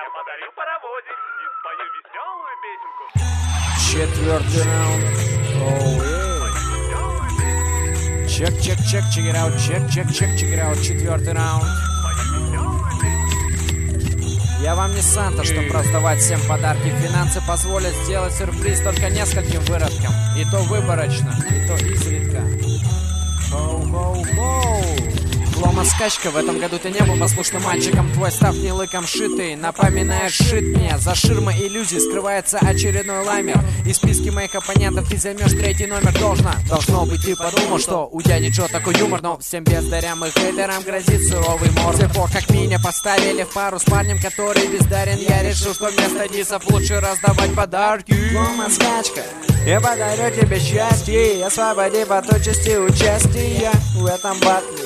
Я подарю паровозик и спою веселую песенку. Четвертый раунд. Чек, чек, чек, check it out, чек, чек, чек, check it out. Четвертый раунд. Я вам не Санта, чтобы раздавать всем подарки. Финансы позволят сделать сюрприз только нескольким выродкам. И то выборочно, и то изредка. Хоу-хоу-хоу. Лома скачка, в этом году ты не был послушным мальчиком. Твой став не лыком шитый, напоминает шит мне. За ширмой иллюзий скрывается очередной лаймер. Из списки моих оппонентов ты займешь третий номер. Должно быть, ты подумал, что у дяди Джо такой юмор. Но всем бездарям и хейтерам грозит суровый мор. С тех пор, как меня поставили в пару с парнем, который бездарен, я решил, что вместо дисов лучше раздавать подарки. Лома скачка, я подарю тебе счастье, освободи от участи участия в этом батле.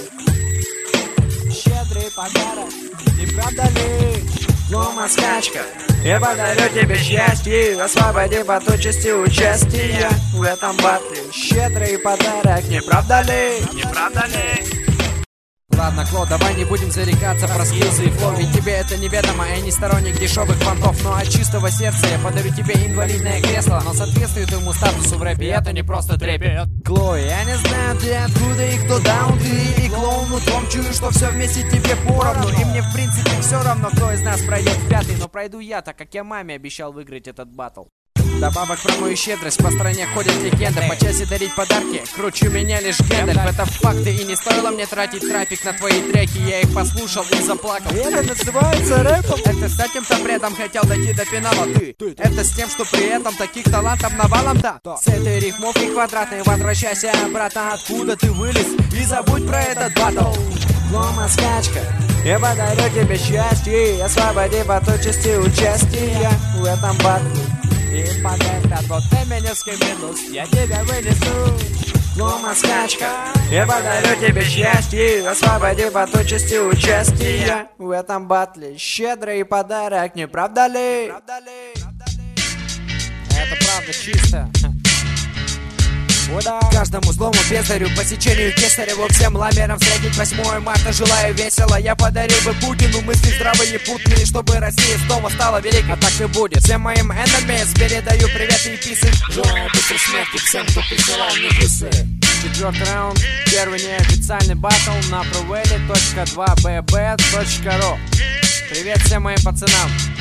Щедрый подарок, не правда ли? Лома скачка, я подарю тебе счастье, освободи от участи участия в этом батле. Щедрый подарок, не правда ли? Не правда ли? Ладно, Клод, давай не будем зарекаться про скиллзы и флоу. Ведь тебе это неведомо, я не сторонник дешевых понтов. Но от чистого сердца я подарю тебе инвалидное кресло. Но соответствует ему статусу в рэпе, это не просто трепет. Кло, я не знаю, ты откуда и кто даун, ты или клоун. Утром чую, что все вместе тебе поровну. И мне в принципе все равно, кто из нас пройдет в пятый. Но пройду я, так как я маме обещал выиграть этот баттл. Добавок про мою щедрость по стране ходят легенды. По часе дарить подарки, круче меня лишь Гэндальф. Это факты, и не стоило мне тратить трафик на твои треки. Я их послушал и заплакал. Это называется рэпом. Это с этим-то бредом хотел дойти до финала ты. Это с тем, что при этом таких талантов навалом-то. С этой рифмовкой квадратной возвращайся обратно, откуда ты вылез, и забудь про этот баттл. Лома скачка, я подарю тебе счастье, освободи от участи участия в этом батле. И под этот вот феминистский минус я тебя вынесу. Лома скачка, я подарю тебе счастье, освободи от участи участия в этом батле. Щедрый подарок, не правда ли? Это правда чисто. Каждому злому бездарю по сечению Кесареву, всем ламерам встретить 8 марта желаю весело. Я подарил бы Путину мысли здравые и путные, чтобы Россия снова стала великой. А так и будет. Всем моим enemies передаю привет и писы. Желаю быстрой смерти всем, кто присылал мне писы. Четвертый раунд, первый неофициальный баттл на proveli.2bb.ru. Привет всем моим пацанам.